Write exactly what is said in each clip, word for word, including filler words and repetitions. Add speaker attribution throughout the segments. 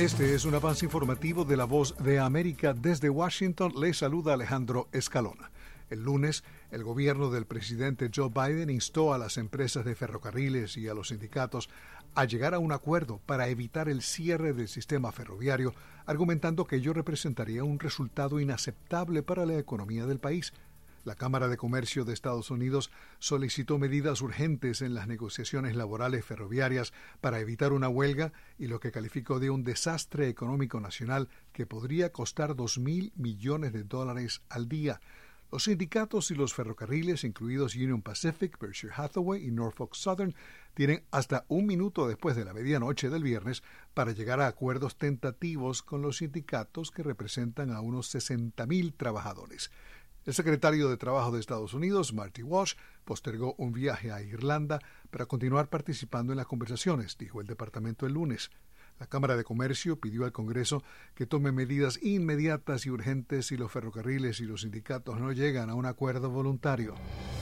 Speaker 1: Este es un avance informativo de La Voz de América. Desde Washington le saluda Alejandro Escalona. El lunes, el gobierno del presidente Joe Biden instó a las empresas de ferrocarriles y a los sindicatos a llegar a un acuerdo para evitar el cierre del sistema ferroviario, argumentando que ello representaría un resultado inaceptable para la economía del país. La Cámara de Comercio de Estados Unidos solicitó medidas urgentes en las negociaciones laborales ferroviarias para evitar una huelga y lo que calificó de un desastre económico nacional que podría costar dos mil millones de dólares al día. Los sindicatos y los ferrocarriles, incluidos Union Pacific, Berkshire Hathaway y Norfolk Southern, tienen hasta un minuto después de la medianoche del viernes para llegar a acuerdos tentativos con los sindicatos que representan a unos sesenta mil trabajadores. El secretario de Trabajo de Estados Unidos, Marty Walsh, postergó un viaje a Irlanda para continuar participando en las conversaciones, dijo el departamento el lunes. La Cámara de Comercio pidió al Congreso que tome medidas inmediatas y urgentes si los ferrocarriles y los sindicatos no llegan a un acuerdo voluntario.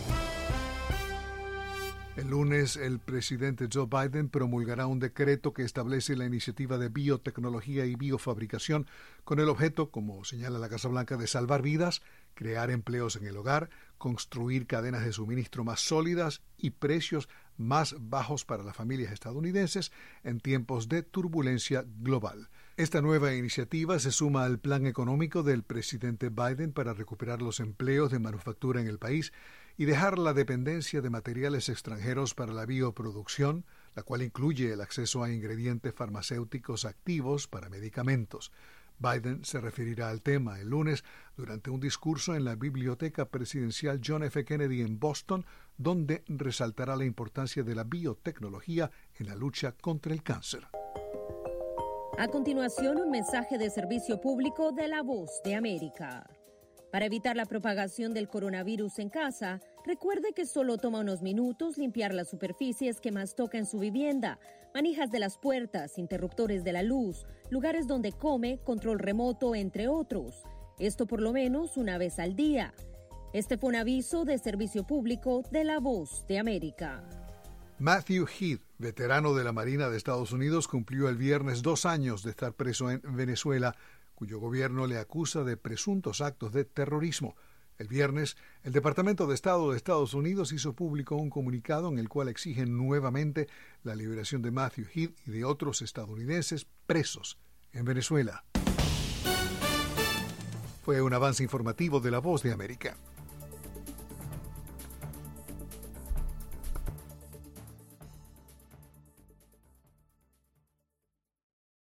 Speaker 1: El lunes, el presidente Joe Biden promulgará un decreto que establece la iniciativa de biotecnología y biofabricación con el objeto, como señala la Casa Blanca, de salvar vidas, crear empleos en el hogar, construir cadenas de suministro más sólidas y precios más bajos para las familias estadounidenses en tiempos de turbulencia global. Esta nueva iniciativa se suma al plan económico del presidente Biden para recuperar los empleos de manufactura en el país y dejar la dependencia de materiales extranjeros para la bioproducción, la cual incluye el acceso a ingredientes farmacéuticos activos para medicamentos. Biden se referirá al tema el lunes durante un discurso en la Biblioteca Presidencial John F. Kennedy en Boston, donde resaltará la importancia de la biotecnología en la lucha contra el cáncer.
Speaker 2: A continuación, un mensaje de servicio público de La Voz de América. Para evitar la propagación del coronavirus en casa, recuerde que solo toma unos minutos limpiar las superficies que más toca en su vivienda, manijas de las puertas, interruptores de la luz, lugares donde come, control remoto, entre otros. Esto por lo menos una vez al día. Este fue un aviso de servicio público de La Voz de América.
Speaker 1: Matthew Heath, veterano de la Marina de Estados Unidos, cumplió el viernes dos años de estar preso en Venezuela, cuyo gobierno le acusa de presuntos actos de terrorismo. El viernes, el Departamento de Estado de Estados Unidos hizo público un comunicado en el cual exigen nuevamente la liberación de Matthew Heath y de otros estadounidenses presos en Venezuela. Fue un avance informativo de La Voz de América.